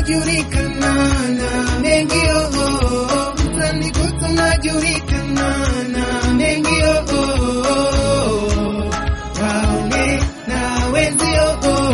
tunajulikana na mengi mtani kwetu tunajulikana na mengi waone na wenzio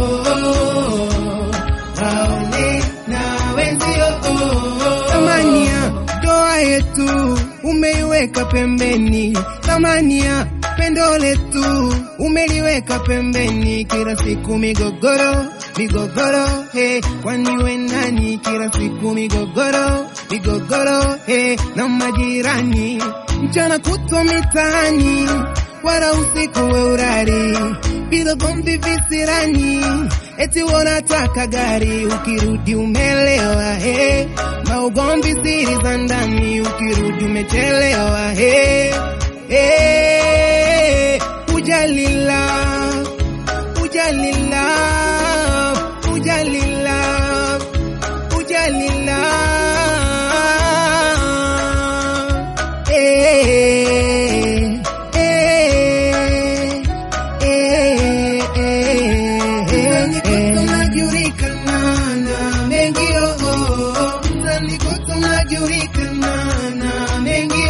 waone na wenzio. Thamani ya ndoa yetu umeiweka pembeni, thamani ya pendo letu umeliweka pembeni. Kila siku migogoro migogoro, hey, kwani we nani? Kila siku migogoro migogoro, hey, na majirani. Mchana kutwa mitaani wala usiku we urari, bila gombi visirani, eti wanataka gari. Ukirudi umelewa, hey, maugombi siri za ndani. Ukirudi umechelewa, hey, hey, ujalila ujalila ujalila ujalila, eh eh tunajulikana na mengi mtani kwetu tunajulikana na mengi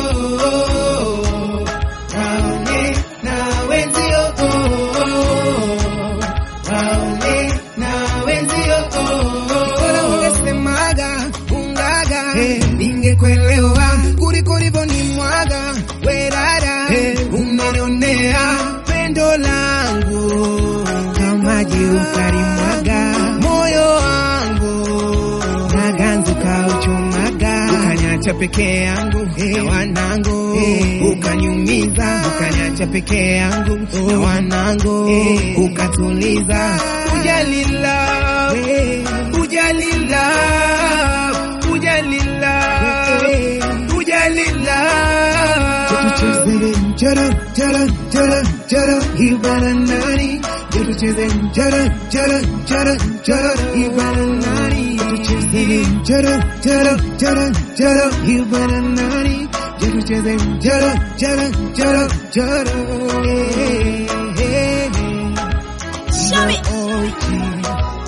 waone na wenzio waone na wenzio. Bora ungesemaga ungaga, ningekuelewa kuliko ulivyonimwaga we dada. Umenionea pendo langu kama maji ukalimwaga, moyo wangu naganzu kauchumaga. Ukaniacha peke yangu na wanangu, ukaniumiza. Ukaniacha peke yangu na wanangu, ukatuliza. Ujalila ujalila ujalila ujalila, tucheze mchara chara chara chara ibana nani. Tucheze mchara chara chara chara ibana nani. Tucheze mchara chara chara chara ibana nani. Tucheze mchara chara chara chara. Show me.